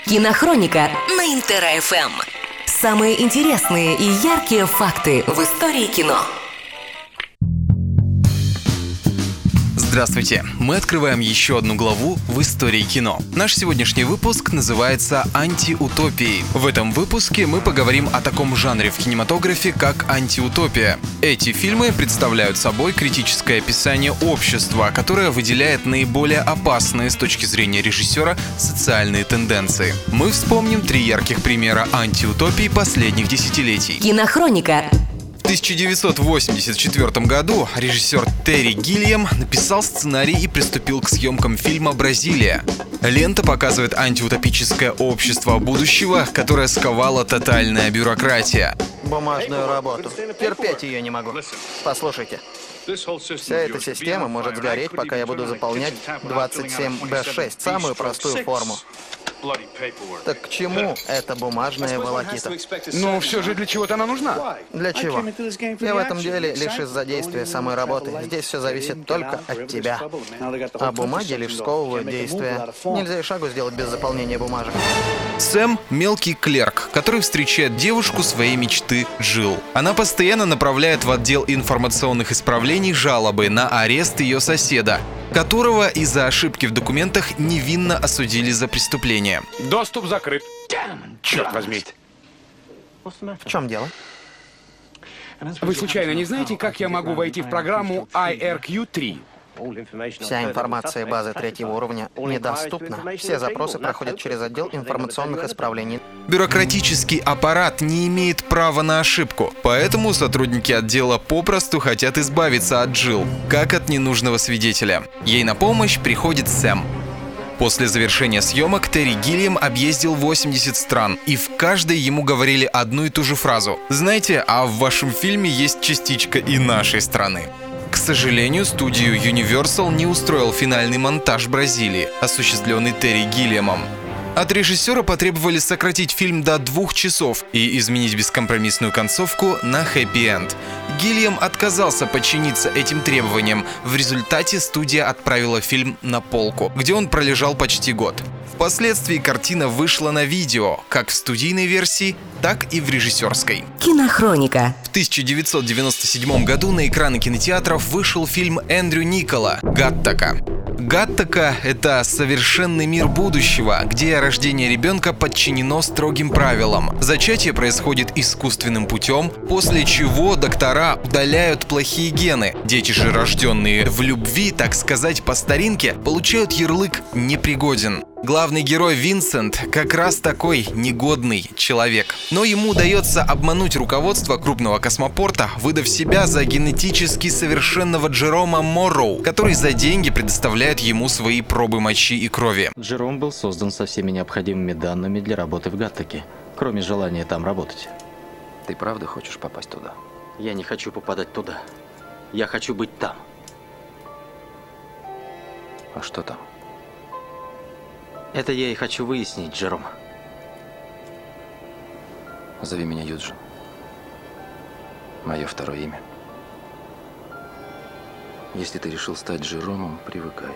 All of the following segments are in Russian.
Кинохроника на Интер-ФМ. Самые интересные и яркие факты в истории кино. Здравствуйте! Мы открываем еще одну главу в истории кино. Наш сегодняшний выпуск называется «Антиутопией». В этом выпуске мы поговорим о таком жанре в кинематографе, как антиутопия. Эти фильмы представляют собой критическое описание общества, которое выделяет наиболее опасные с точки зрения режиссера социальные тенденции. Мы вспомним 3 ярких примера антиутопии последних десятилетий. Кинохроника. В 1984 году режиссер Терри Гиллиам написал сценарий и приступил к съемкам фильма «Бразилия». Лента показывает антиутопическое общество будущего, которое сковала тотальная бюрократия. Бумажную работу. Терпеть ее не могу. Послушайте. Вся эта система может сгореть, пока я буду заполнять 27B6, самую простую форму. Так к чему эта бумажная волокита? Но все же для чего-то она нужна. Для чего? Я в этом деле лишь из-за действия самой работы. Здесь все зависит только от тебя. А бумаги лишь сковывают действия. Нельзя и шагу сделать без заполнения бумажек. Сэм — мелкий клерк, который встречает девушку своей мечты Джилл. Она постоянно направляет в отдел информационных исправлений жалобы на арест ее соседа, которого из-за ошибки в документах невинно осудили за преступление. Доступ закрыт. Черт возьми. В чем дело? Вы случайно не знаете, как я могу войти в программу IRQ-3? Вся информация базы 3-го уровня недоступна. Все запросы проходят через отдел информационных исправлений. Бюрократический аппарат не имеет права на ошибку, поэтому сотрудники отдела попросту хотят избавиться от Джилл, как от ненужного свидетеля. Ей на помощь приходит Сэм. После завершения съемок Терри Гиллиам объездил 80 стран, и в каждой ему говорили одну и ту же фразу: «Знаете, а в вашем фильме есть частичка и нашей страны». К сожалению, студию Universal не устроил финальный монтаж Бразилии, осуществленный Терри Гиллиамом. От режиссера потребовали сократить фильм до 2 часов и изменить бескомпромиссную концовку на хэппи-энд. Гиллиам отказался подчиниться этим требованиям. В результате студия отправила фильм на полку, где он пролежал почти год. Впоследствии картина вышла на видео, как в студийной версии, так и в режиссерской. Кинохроника. В 1997 году на экраны кинотеатров вышел фильм Эндрю Никкола «Гаттака». «Гаттака» — это совершенный мир будущего, где рождение ребенка подчинено строгим правилам. Зачатие происходит искусственным путем, после чего доктора удаляют плохие гены. Дети же, рожденные в любви, так сказать, по старинке, получают ярлык «непригоден». Главный герой Винсент как раз такой негодный человек. Но ему удается обмануть руководство крупного космопорта, выдав себя за генетически совершенного Джерома Морроу, который за деньги предоставляет ему свои пробы мочи и крови. Джером был создан со всеми необходимыми данными для работы в Гаттаке, кроме желания там работать. Ты правда хочешь попасть туда? Я не хочу попадать туда. Я хочу быть там. А что там? Это я и хочу выяснить, Джером. Зови меня Юджин. Мое второе имя. Если ты решил стать Джеромом, привыкай.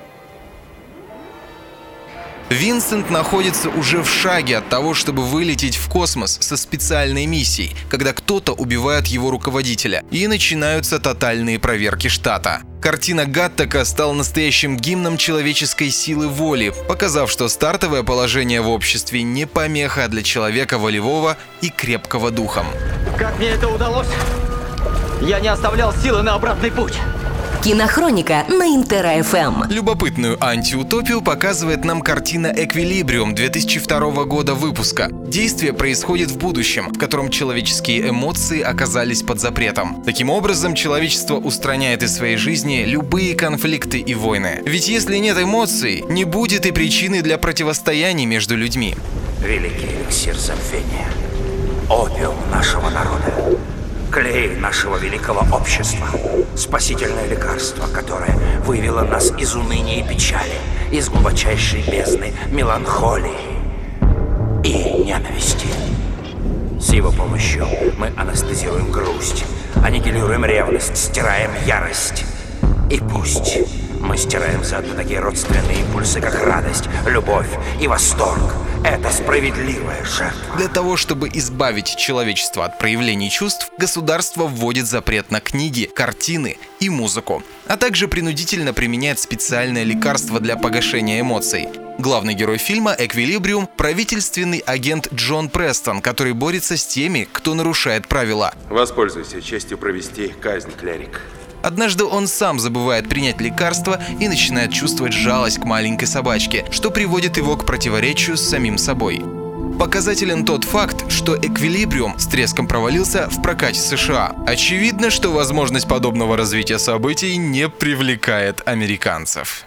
Винсент находится уже в шаге от того, чтобы вылететь в космос со специальной миссией, когда кто-то убивает его руководителя, и начинаются тотальные проверки штата. Картина Гаттака стала настоящим гимном человеческой силы воли, показав, что стартовое положение в обществе не помеха для человека волевого и крепкого духом. Как мне это удалось? Я не оставлял силы на обратный путь. Кинохроника на Интер-ФМ. Любопытную антиутопию показывает нам картина «Эквилибриум» 2002 года выпуска. Действие происходит в будущем, в котором человеческие эмоции оказались под запретом. Таким образом, человечество устраняет из своей жизни любые конфликты и войны. Ведь если нет эмоций, не будет и причины для противостояний между людьми. Великий эликсир забвения, опиум нашего народа, клей нашего великого общества, спасительное лекарство, которое вывело нас из уныния и печали, из глубочайшей бездны меланхолии и ненависти. С его помощью мы анестезируем грусть, аннигилируем ревность, стираем ярость. И пусть мы стираем заодно такие родственные импульсы, как радость, любовь и восторг, Это справедливая жертва. Для того, чтобы избавить человечество от проявлений чувств, государство вводит запрет на книги, картины и музыку, а также принудительно применяет специальное лекарство для погашения эмоций. Главный герой фильма «Эквилибриум» — правительственный агент Джон Престон, который борется с теми, кто нарушает правила. Воспользуйся честью провести казнь, клерик. Однажды он сам забывает принять лекарство и начинает чувствовать жалость к маленькой собачке, что приводит его к противоречию с самим собой. Показателен тот факт, что «Эквилибриум» с треском провалился в прокате США. Очевидно, что возможность подобного развития событий не привлекает американцев.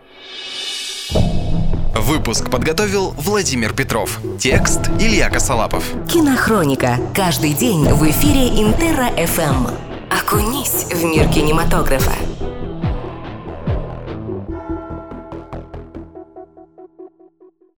Выпуск подготовил Владимир Петров. Текст Илья Косолапов. Кинохроника. Каждый день в эфире Интерра FM. Окунись в мир кинематографа.